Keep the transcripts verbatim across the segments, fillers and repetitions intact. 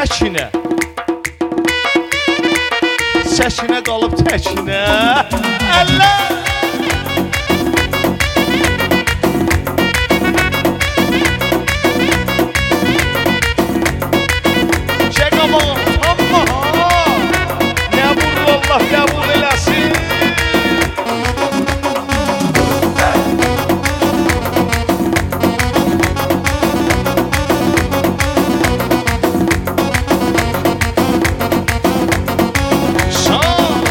Səkinə Səkinə qalıb təkinə Allah Allah qəbul eləsin. Şan.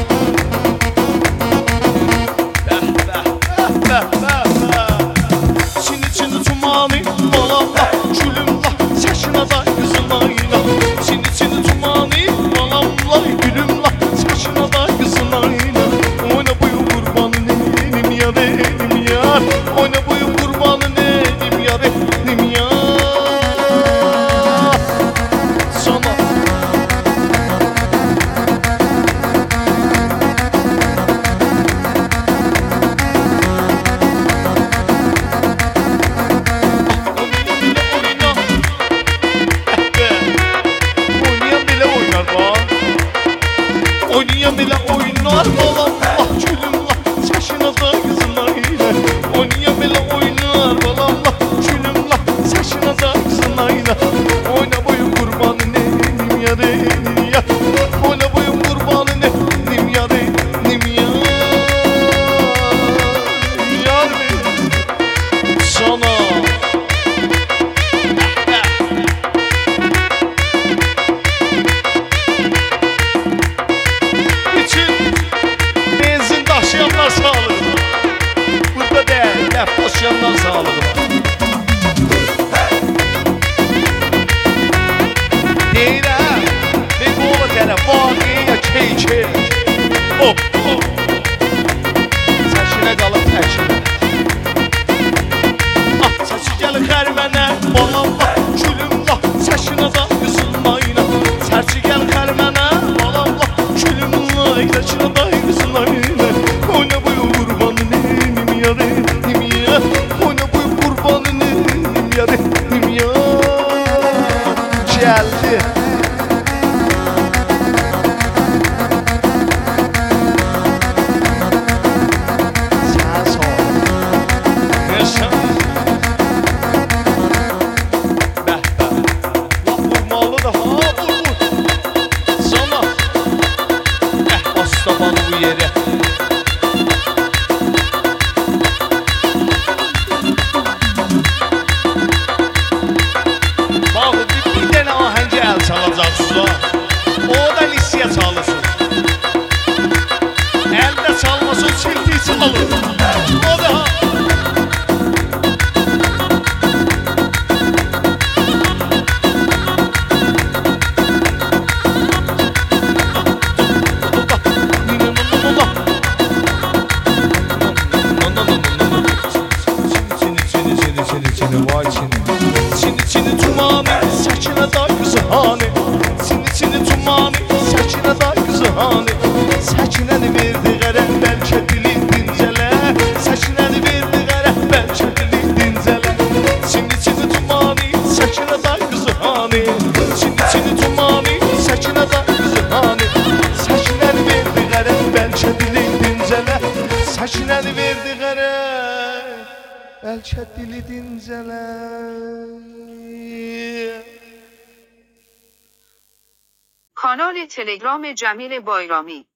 Bəh, bəh, bəh, bəh, bəh. Çini çini tumanı, balalla, gülümla, çəşinada qızılayla. Çini çini tumanı, balalla, gülümla. Oyna boyu kurbanın elim ya benim yar. Oyna boyu kurbanın elim ya benim yar. Sana oynayan bile oynar bak. Oynayan bile oynar balam ah gülüm lah saçına da kızılayla. Oynayan bile oynar balam lah gülüm lah saçına da kızılayla. Oyna boyun kurbanın elim ya benim ya. Oyna boyun kurbanın elim ya benim ya. Yar benim sana. Sağlığı burada değil, yaptaşyanlar sağlığı deyirəm, bir qola gələ vaqiyə keyki hop, hop Səkinə qalıb təkinə Ah, səki gəlir xərmənə, balamla, gülümla Səkinə da qızılmayla Sərki gəlir xərmənə, balamla, gülümla Səkinə da qızılmayla Oyna boyu kurbanın elim ya benim ya. Oyna boyu kurbanın elim ya benim ya. Geldi. Sen sor. Yaşa. Bəh bəh. Laf vurmalı da ha vur vur. Sana. Eh bastaman bu yere. O da lisiye çalırsın. Elde çalmasın, çildiği çalır. O da Çini çini tumanı, Səkinə da qızıhanı Çini çini tumanı, Səkinə da qızıhanı Səkinəni verdi qərəm, bəlkə dili dincələ Səkinəni verdi qərəm, bəlkə dili dincələ Çini çini tumanı, Səkinə da qızıhanı Çini çini tumanı, Səkinə da qızıhanı Səkinəni verdi qərəm, bəlkə dili dincələ Səkinəni verdi qərəm, bəlkə dili dincələ کانال تلگرام جمیل بایرامی